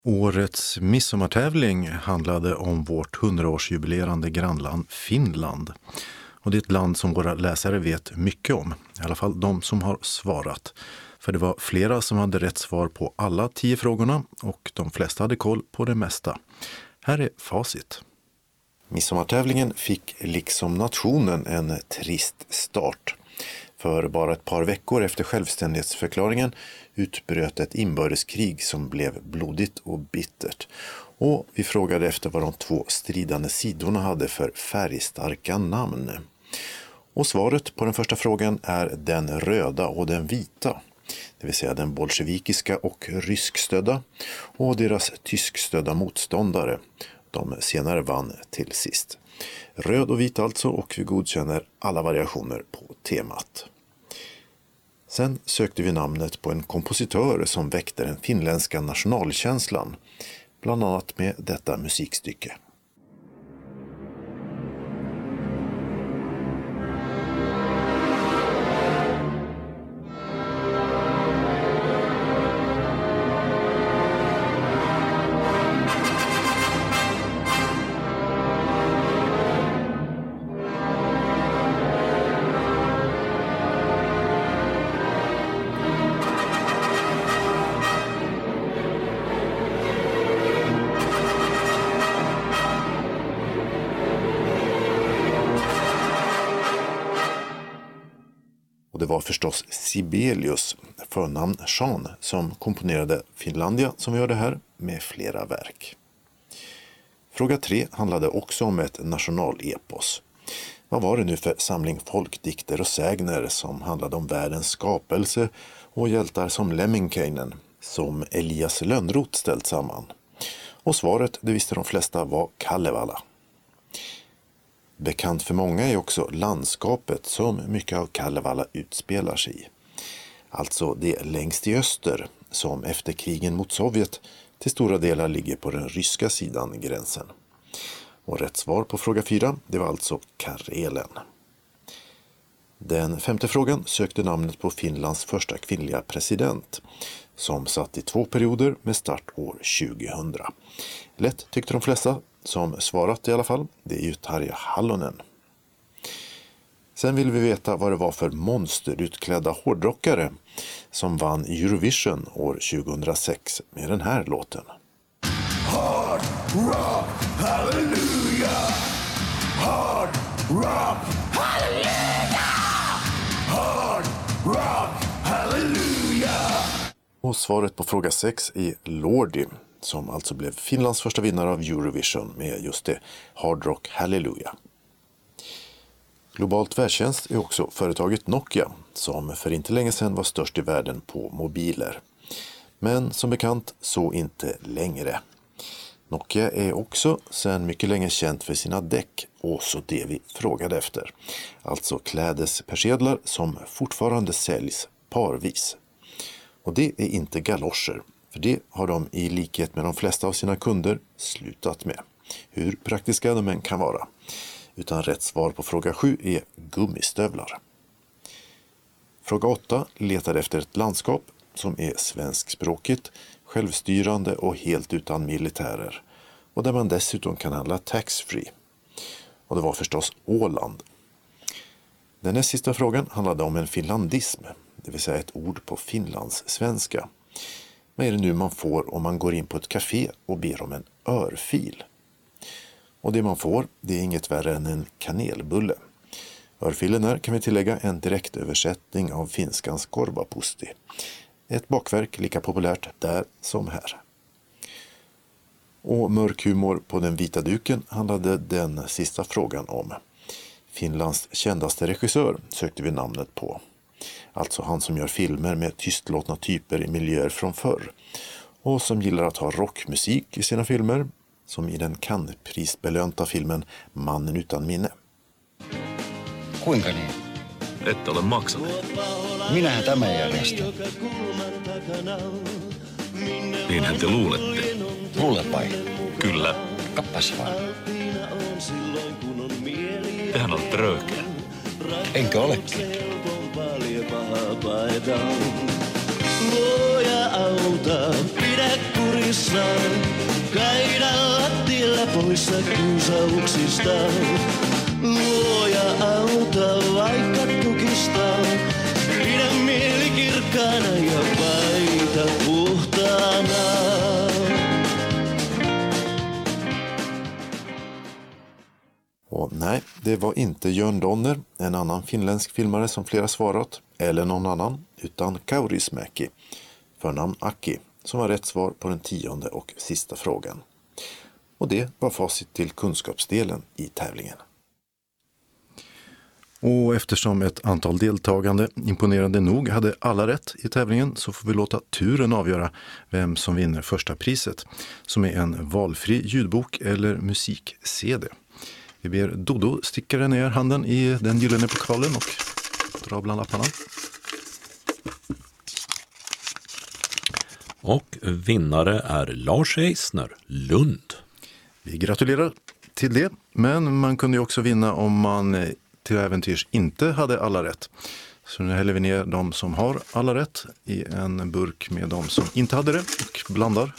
Årets midsommartävling handlade om vårt 100-årsjubilerande grannland Finland. Och det är ett land som våra läsare vet mycket om, i alla fall de som har svarat. För det var flera som hade rätt svar på alla 10 frågorna och de flesta hade koll på det mesta. Här är facit. Midsommartävlingen fick liksom nationen en trist start. För bara ett par veckor efter självständighetsförklaringen utbröt ett inbördeskrig som blev blodigt och bittert. Och vi frågade efter vad de 2 stridande sidorna hade för färgstarka namn. Och svaret på den första frågan är den röda och den vita. Det vill säga den bolsjevikiska och ryskstödda och deras tyskstödda motståndare. De senare vann till sist. Röd och vit alltså, och vi godkänner alla variationer på temat. Sen sökte vi namnet på en kompositör som väckte den finländska nationalkänslan, bland annat med detta musikstycke. Det var förstås Sibelius, förnamn Jean, som komponerade Finlandia som vi hörde här med flera verk. Fråga 3 handlade också om ett nationalepos. Vad var det nu för samling folkdikter och sägner som handlade om världens skapelse och hjältar som Lemminkäinen, som Elias Lönnroth ställt samman? Och svaret, det visste de flesta, var Kalevala. Bekant för många är också landskapet som mycket av Kalevala utspelar sig i. Alltså det längst i öster som efter krigen mot Sovjet till stora delar ligger på den ryska sidan gränsen. Och rätt svar på fråga 4, det var alltså Karelen. Den 5:e frågan sökte namnet på Finlands första kvinnliga president som satt i 2 perioder med start år 2000. Lätt tyckte de flesta, som svarat i alla fall, det är ju Tarja Halonen. Sen vill vi veta vad det var för monsterutklädda hårdrockare som vann Eurovision år 2006 med den här låten. Hard rock, hallelujah! Hard rock, hallelujah! Hard rock, hallelujah! Och svaret på fråga 6 är Lordi, som alltså blev Finlands första vinnare av Eurovision med just det, Hard Rock Hallelujah. Globalt världstjänst är också företaget Nokia, som för inte länge sedan var störst i världen på mobiler. Men som bekant så inte längre. Nokia är också sedan mycket länge känt för sina däck och så det vi frågade efter. Alltså klädespersedlar som fortfarande säljs parvis. Och det är inte galoscher. För det har de i likhet med de flesta av sina kunder slutat med. Hur praktiska de än kan vara. Utan rätt svar på fråga 7 är gummistövlar. Fråga 8 letar efter ett landskap som är svenskspråkigt, självstyrande och helt utan militärer. Och där man dessutom kan handla tax-free. Och det var förstås Åland. Den näst sista frågan handlade om en finlandism, det vill säga ett ord på Finlands svenska. Vad är det nu man får om man går in på ett café och ber om en örfil? Och det man får, det är inget värre än en kanelbulle. Örfilen är, kan vi tillägga, en direktöversättning av finskans korvapusti. Ett bakverk lika populärt där som här. Och mörk humor på den vita duken handlade den sista frågan om. Finlands kändaste regissör sökte vi namnet på. Alltså han som gör filmer med tystlåtna typer i miljöer från förr. Och som gillar att ha rockmusik i sina filmer. Som i den Cannes-prisbelönta filmen Mannen utan minne. Kuinka niin? Ette ole maksaneet. Minähän tämä järjestän. Niinhän te luulette. Luulet vai? Kyllä. Kappas vaan. Tehän olette röyhkeä. Enkö olekin? Luoja auta, pidä kuri unissa. Käydä lattialla poissa kiusauksista. Luoja auta vaikka tukista. Pidä mieli kirkkaana ja paita puhtaana. Och nej, det var inte Jörn Donner, en annan finländsk filmare som flera svarat, eller någon annan, utan Kaurismäki, förnamn Aki, som var rätt svar på den 10:e och sista frågan. Och det var facit till kunskapsdelen i tävlingen. Och eftersom ett antal deltagande imponerande nog hade alla rätt i tävlingen så får vi låta turen avgöra vem som vinner första priset, som är en valfri ljudbok eller musik-CD. Vi ber Dodo sticka ner handen i den gyllene pokalen och dra bland lapparna. Och vinnare är Lars Eisner, Lund. Vi gratulerar till det, men man kunde ju också vinna om man till äventyrs inte hade alla rätt. Så nu häller vi ner de som har alla rätt i en burk med de som inte hade det och blandar.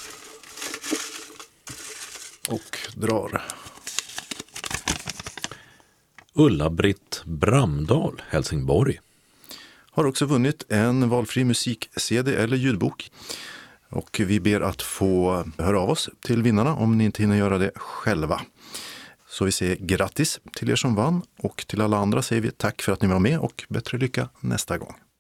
Och drar. Ulla-Britt Bramdahl, Helsingborg. Har också vunnit en valfri musik-CD eller ljudbok. Och vi ber att få höra av oss till vinnarna om ni inte hinner göra det själva. Så vi säger grattis till er som vann och till alla andra säger vi tack för att ni var med och bättre lycka nästa gång.